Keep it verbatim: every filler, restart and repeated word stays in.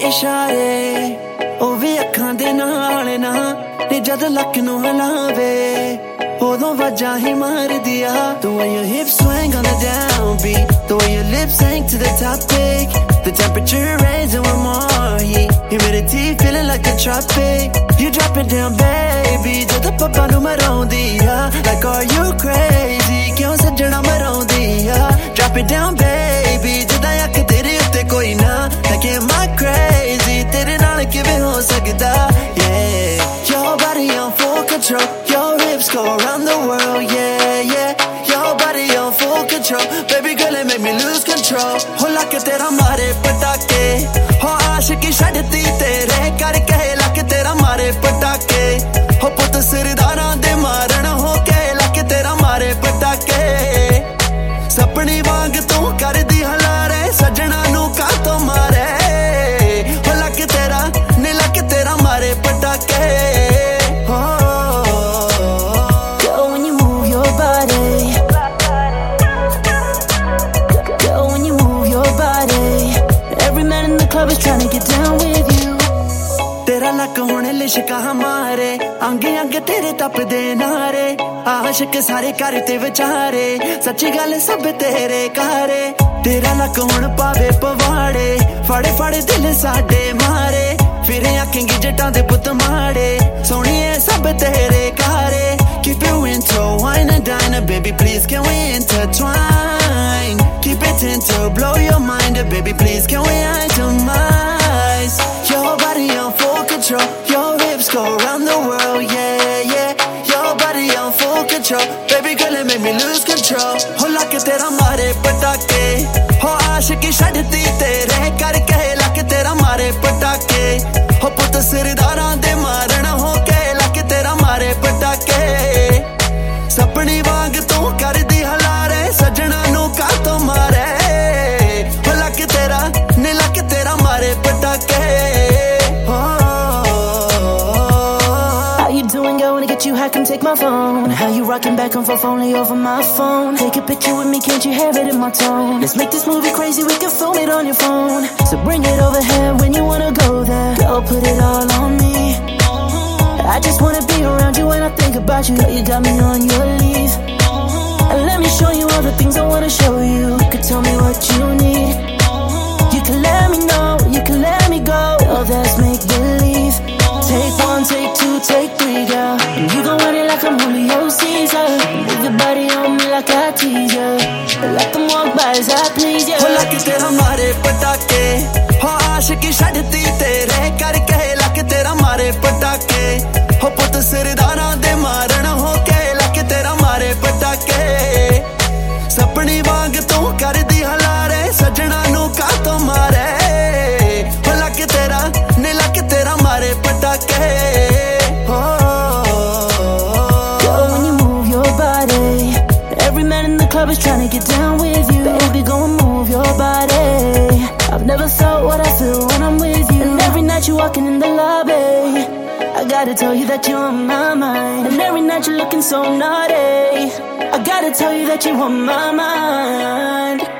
इशारे ओ भी अखां दे नाल ना नी जद लक नू हलावे उदों वजा ही मार दिया The way your hips swing on the downbeat The way your lips hang to the topic The temperature raising one more heat Humidity feeling like a tropic You drop it down baby जद पप्पा नू मराउंदी आ Like are you crazy क्यों सजना मराउंदी आ Drop it down baby जदा अख तेरे उत्ते कोई ना Like am I crazy तेरे नाल किवें हो सकदा Yeah Your body on full control Your hips go around the world Yeah yeah Your body on full control Baby girl it make me lose control हो लक तेरा मारे पटाके हो आशिकी छड्डती तेरे करके लक तेरा मारे पटाके हो पुत सिरदारां दे मारन हो के लक तेरा मारे पटाके सपनी वांग तू करदी हलारे सजना नू कातों मारे हो लक तेरा नी लक तेरा मारे पटाके club is trying to get down with you तेरा लक होने लिशका हमारे आंगे आंगे तेरे तप दे नारे आशिक सारे करते विचारे सच्ची गल सब तेरे कारे तेरा लक होन पावे पवाड़े फड़े फड़े दिल साडे मारे फिर आखेंगे जटां दे पुत माड़े सोनिए सब तेरे कारे keep you into wine and dine baby please can we intertwine keep it into blow your mind baby please can we itemize your body on full control your hips go around the world yeah yeah your body on full control baby girl it make me lose control ho lak tera mare patake ho aashiki chaddi tere karke lak tera mare patake ho put sirdaran de maran ho ke lak tera mare patake सपनी वांग तू करदी हलारे सजना नू कातों मारे हो luck तेरा नी luck तेरा मारे पटाके How you doing girl wanna get you high come take my phone How you rocking back and forth only over my phone Take a picture with me can't you hear it in my tone Let's make this movie crazy we can film it on your phone So bring it over here when you wanna go there Girl put it all on me I just wanna be around you when I think about you Girl, you got me on your leave And let me show you all the things I wanna show you You can tell me what you need You can let me know, you can let me go Oh, that's make-believe Take one, take two, take three, girl And you gon' run it like I'm Julio Caesar Move your body on me like I tease ya Let them walk by as I please ya Ho lak tera mare patake Ho aashiki chaddi tere karke lak tera mare patake हो पुत सिरदारां दे मारन हो के luck तेरा मारे पटाके सपनी वांग तू करदी हलारे सजना नू कातों मारे हो लक तेरा नी लक तेरा मारे पटाके Girl, when you move your body Every man in the club is trying to get down with you Baby, go and move your body I've never felt what I feel when I'm with you And every night you're walking in the lobby I gotta tell you that you're on my mind And every night you're looking so naughty I gotta tell you that you're on my mind